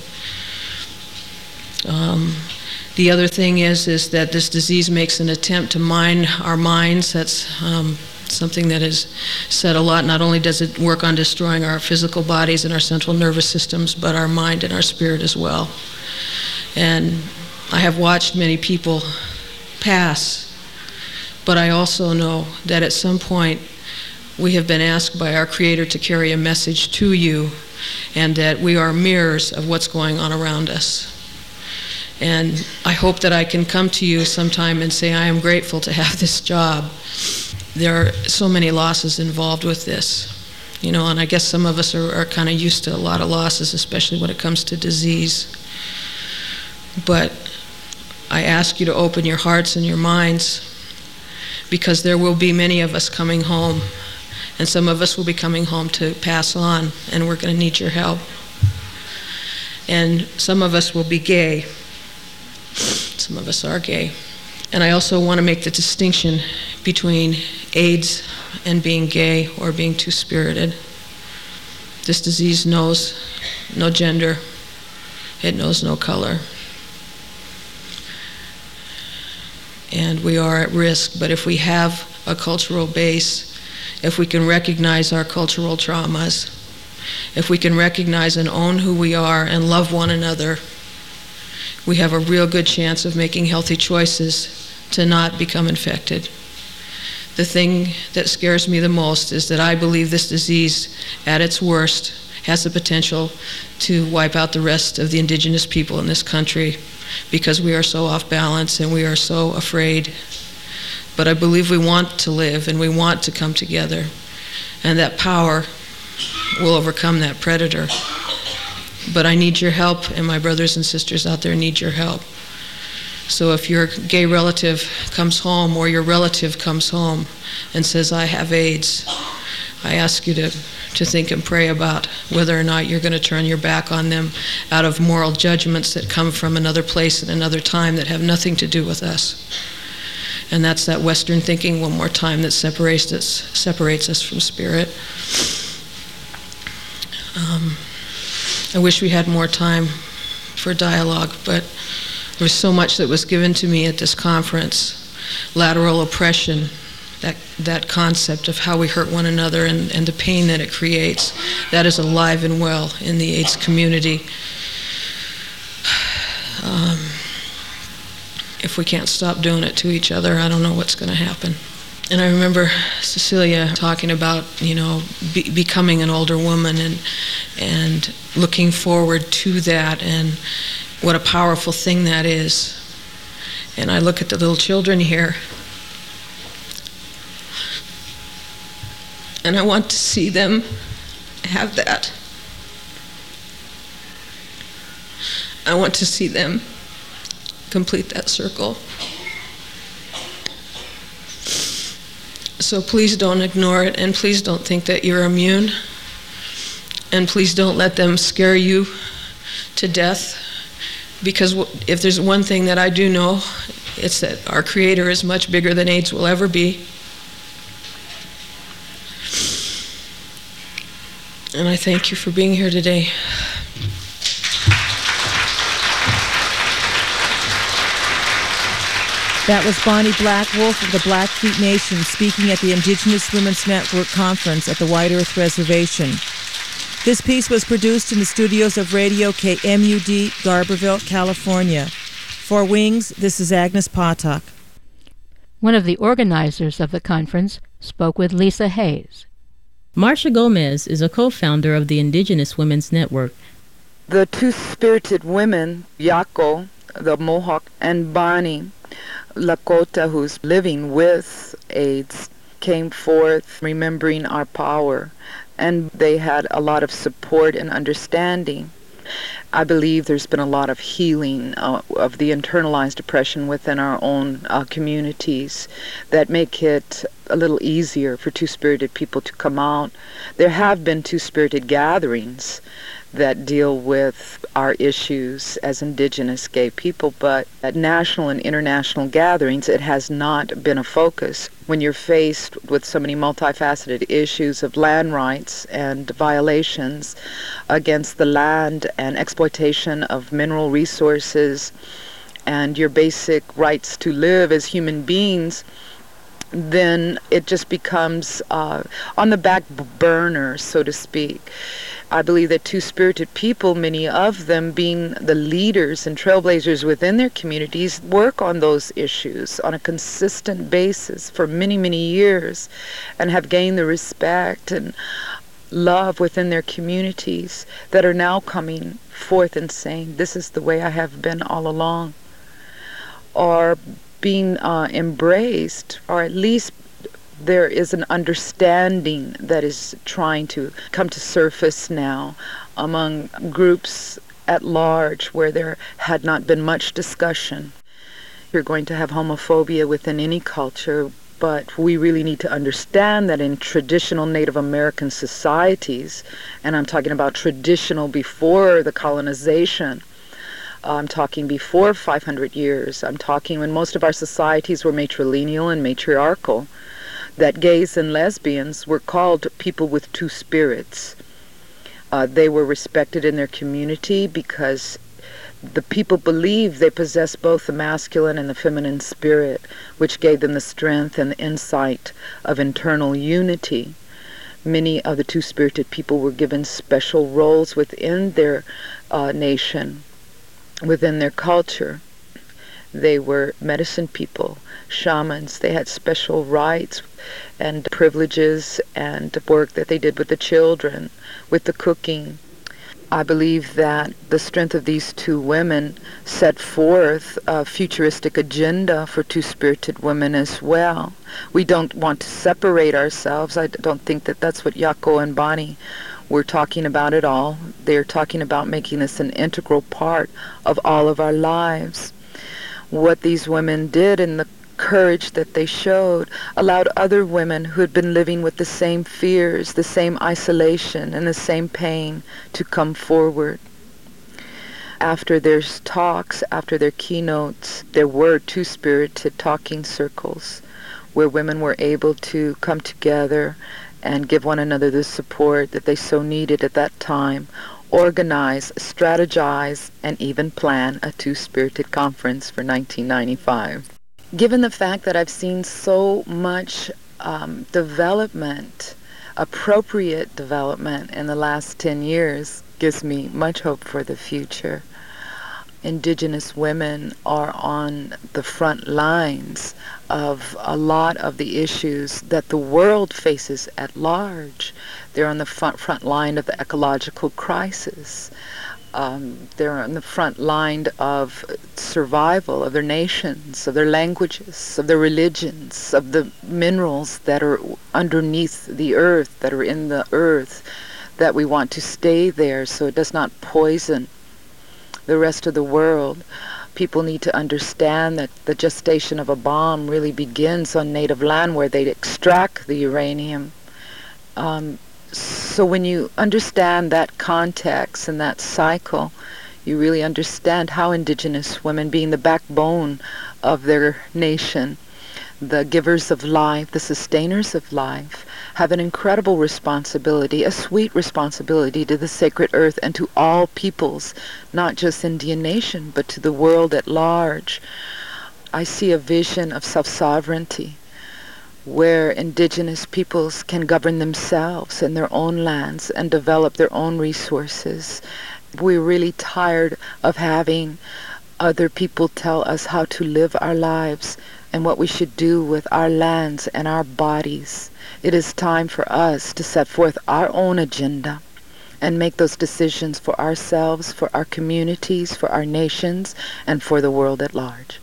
Um, the other thing is, is that this disease makes an attempt to mine our minds. That's um, something that is said a lot. Not only does it work on destroying our physical bodies and our central nervous systems, but our mind and our spirit as well. And I have watched many people pass, but I also know that at some point we have been asked by our Creator to carry a message to you, and that we are mirrors of what's going on around us. And I hope that I can come to you sometime and say, I am grateful to have this job. There are so many losses involved with this. You know, and I guess some of us are, are kind of used to a lot of losses, especially when it comes to disease. But I ask you to open your hearts and your minds, because there will be many of us coming home, and some of us will be coming home to pass on, and we're going to need your help. And some of us will be gay. Some of us are gay. And I also want to make the distinction between AIDS and being gay or being two-spirited. This disease knows no gender. It knows no color. And we are at risk, but if we have a cultural base, if we can recognize our cultural traumas, if we can recognize and own who we are and love one another, we have a real good chance of making healthy choices to not become infected. The thing that scares me the most is that I believe this disease, at its worst, has the potential to wipe out the rest of the indigenous people in this country, because we are so off balance and we are so afraid. But I believe we want to live and we want to come together, and that power will overcome that predator. But I need your help, and my brothers and sisters out there need your help. So if your gay relative comes home, or your relative comes home and says, I have AIDS, I ask you to, to think and pray about whether or not you're going to turn your back on them out of moral judgments that come from another place and another time that have nothing to do with us. And that's that Western thinking, one more time, that separates us, separates us from spirit. Um, I wish we had more time for dialogue, but there was so much that was given to me at this conference. Lateral oppression, that that concept of how we hurt one another and, and the pain that it creates, that is alive and well in the AIDS community. Um, if we can't stop doing it to each other, I don't know what's going to happen. And I remember Cecilia talking about, you know, be, becoming an older woman and and looking forward to that, and what a powerful thing that is. And I look at the little children here, and I want to see them have that. I want to see them complete that circle. So please don't ignore it, and please don't think that you're immune, and please don't let them scare you to death, because if there's one thing that I do know, it's that our Creator is much bigger than AIDS will ever be. And I thank you for being here today. That was Bonnie Blackwolf of the Blackfeet Nation speaking at the Indigenous Women's Network Conference at the White Earth Reservation. This piece was produced in the studios of Radio K M U D, Garberville, California. For Wings, this is Agnes Potok. One of the organizers of the conference spoke with Lisa Hayes. Marcia Gomez is a co-founder of the Indigenous Women's Network. The two-spirited women, Yako, the Mohawk, and Bonnie, Lakota, who's living with AIDS, came forth remembering our power, and they had a lot of support and understanding. I believe there's been a lot of healing uh, of the internalized depression within our own uh, communities that make it a little easier for two-spirited people to come out. There have been two-spirited gatherings that deal with our issues as Indigenous gay people, but at national and international gatherings, it has not been a focus. When you're faced with so many multifaceted issues of land rights and violations against the land and exploitation of mineral resources and your basic rights to live as human beings, then it just becomes uh, on the back burner, so to speak. I believe that two-spirited people, many of them being the leaders and trailblazers within their communities, work on those issues on a consistent basis for many, many years and have gained the respect and love within their communities that are now coming forth and saying, this is the way I have been all along, or being uh, embraced, or at least there is an understanding that is trying to come to surface now among groups at large where there had not been much discussion. You're going to have homophobia within any culture, but we really need to understand that in traditional Native American societies, and I'm talking about traditional before the colonization, I'm talking before five hundred years, I'm talking when most of our societies were matrilineal and matriarchal, that gays and lesbians were called people with two spirits. Uh, they were respected in their community because the people believed they possessed both the masculine and the feminine spirit, which gave them the strength and the insight of internal unity. Many of the two-spirited people were given special roles within their uh, nation, within their culture. They were medicine people, shamans. They had special rights and privileges and work that they did with the children, with the cooking. I believe that the strength of these two women set forth a futuristic agenda for two-spirited women as well. We don't want to separate ourselves. I don't think that that's what Yako and Bonnie were talking about at all. They're talking about making this an integral part of all of our lives. What these women did and the courage that they showed allowed other women who had been living with the same fears, the same isolation, and the same pain to come forward. After their talks, after their keynotes, there were two-spirited talking circles where women were able to come together and give one another the support that they so needed at that time, organize, strategize, and even plan a two-spirited conference for nineteen ninety-five. Given the fact that I've seen so much um, development, appropriate development in the last ten years, gives me much hope for the future. Indigenous women are on the front lines of a lot of the issues that the world faces at large. They're on the front, front line of the ecological crisis. Um, they're on the front line of survival of their nations, of their languages, of their religions, of the minerals that are underneath the earth, that are in the earth, that we want to stay there so it does not poison the rest of the world. People need to understand that the gestation of a bomb really begins on native land where they extract the uranium. Um, so when you understand that context and that cycle, you really understand how indigenous women, being the backbone of their nation, the givers of life, the sustainers of life, have an incredible responsibility, a sweet responsibility to the sacred earth and to all peoples, not just Indian Nation, but to the world at large. I see a vision of self-sovereignty where indigenous peoples can govern themselves in their own lands and develop their own resources. We're really tired of having other people tell us how to live our lives and what we should do with our lands and our bodies. It is time for us to set forth our own agenda and make those decisions for ourselves, for our communities, for our nations, and for the world at large.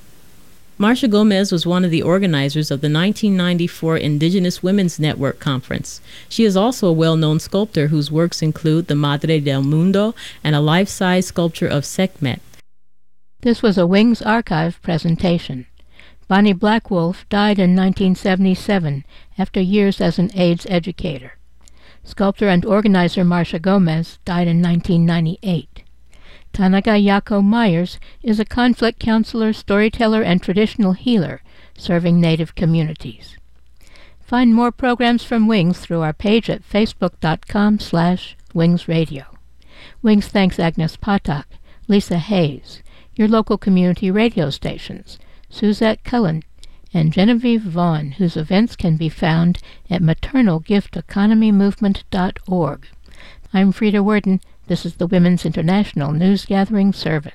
Marsha Gomez was one of the organizers of the nineteen ninety-four Indigenous Women's Network Conference. She is also a well-known sculptor whose works include the Madre del Mundo and a life-size sculpture of Sekhmet. This was a Wings Archive presentation. Bonnie Blackwolf died in nineteen seventy-seven after years as an AIDS educator. Sculptor and organizer Marsha Gomez died in nineteen ninety-eight. Tanaga Yako Myers is a conflict counselor, storyteller, and traditional healer serving Native communities. Find more programs from Wings through our page at facebook.com slash Wings Radio. Wings thanks Agnes Patak, Lisa Hayes, your local community radio stations, Suzette Cullen, and Genevieve Vaughn, whose events can be found at maternal gift economy movement dot org. I'm Frida Worden. This is the Women's International News Gathering Service.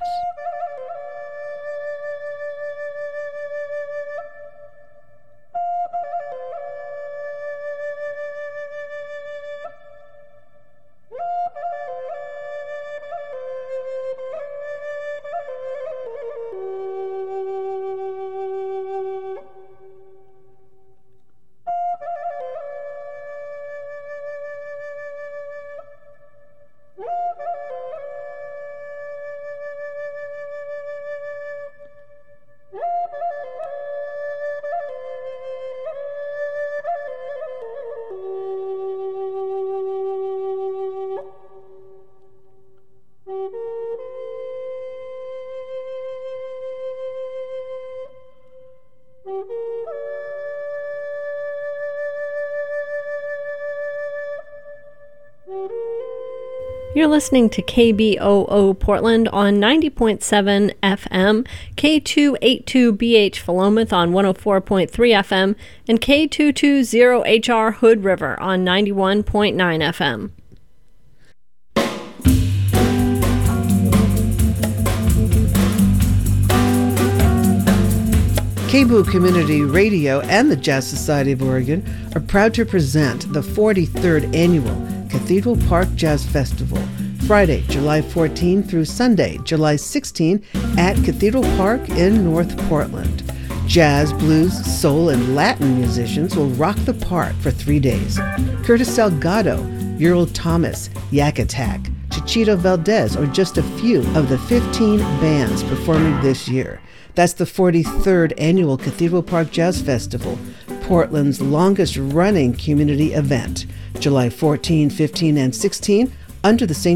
You're listening to K B O O Portland on ninety point seven F M, K two eighty-two B H Philomath on one oh four point three F M, and K two twenty H R Hood River on ninety-one point nine F M. K B O O Community Radio and the Jazz Society of Oregon are proud to present the forty-third Annual Cathedral Park Jazz Festival, Friday, July fourteenth through Sunday, July sixteenth at Cathedral Park in North Portland. Jazz, blues, soul, and Latin musicians will rock the park for three days. Curtis Salgado, Ural Thomas, Yak Attack, Chichito Valdez are just a few of the fifteen bands performing this year. That's the forty-third Annual Cathedral Park Jazz Festival, Portland's longest-running community event, July fourteenth, fifteenth, and sixteenth under the Saint